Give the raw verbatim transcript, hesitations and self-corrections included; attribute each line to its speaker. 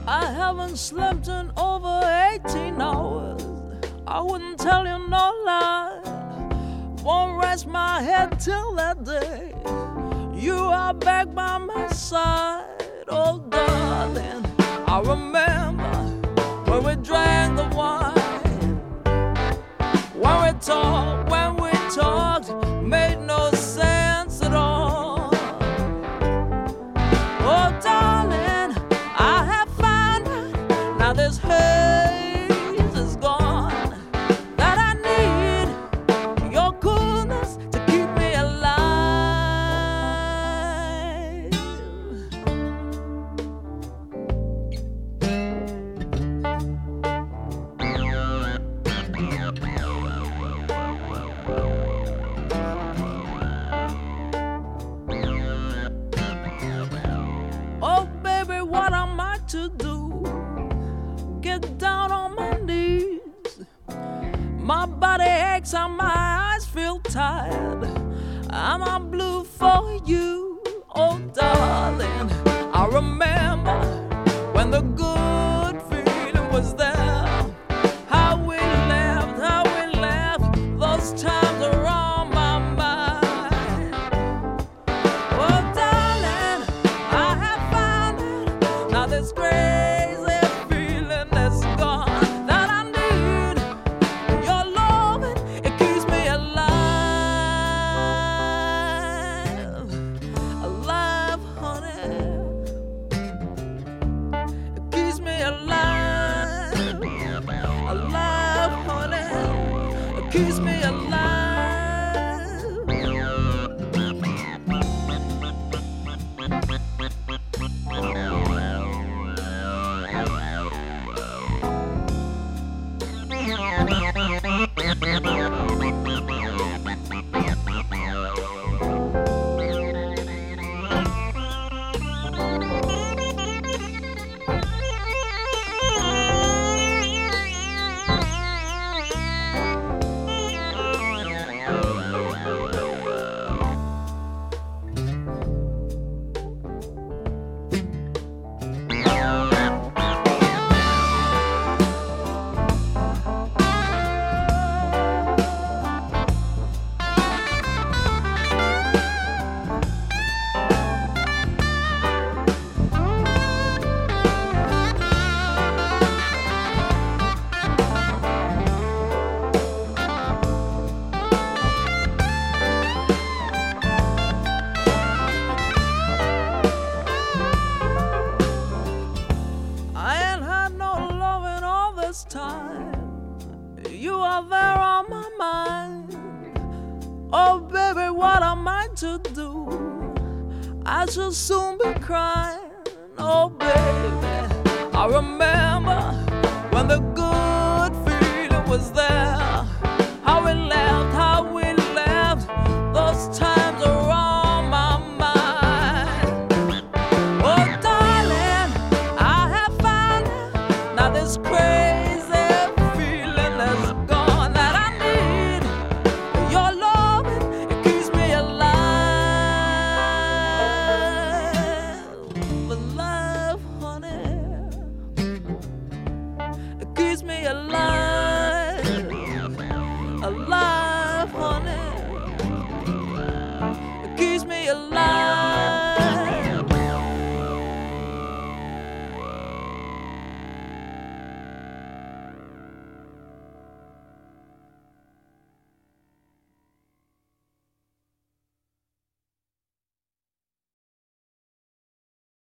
Speaker 1: I haven't slept in over eighteen hours. I wouldn't tell you no lie. Won't rest my head till that day you are back by my side. Oh darling, I remember when we drank the wine, when we talked, when we talked, made no sense at all. Oh darling, I have found out now this haze is gone, that I need your coolness to keep me alive. Oh baby, what am I to do? Get down on my knees. My body aches and my eyes feel tired. I'm on blue for you. Oh darling, I remember when the good feeling was there. How we laughed, how we laughed, those times are on my mind. Oh darling, I have found it, now this crazy feeling that's gone, that I need your loving, it keeps me alive. Alive, honey, it keeps me alive. Alive, honey, it keeps me alive. I ain't had no loving all this time. You are there on my mind. Oh baby, what am I to do? I shall soon be crying. Oh baby, I remember when the good feeling was there. How we laughed, how we laughed, those times are on my mind. Oh darling, I have found it, now this crazy feeling that's gone, that I need your loving, it keeps me alive. Alive, honey, it keeps me alive. Alive, honey, it keeps me alive.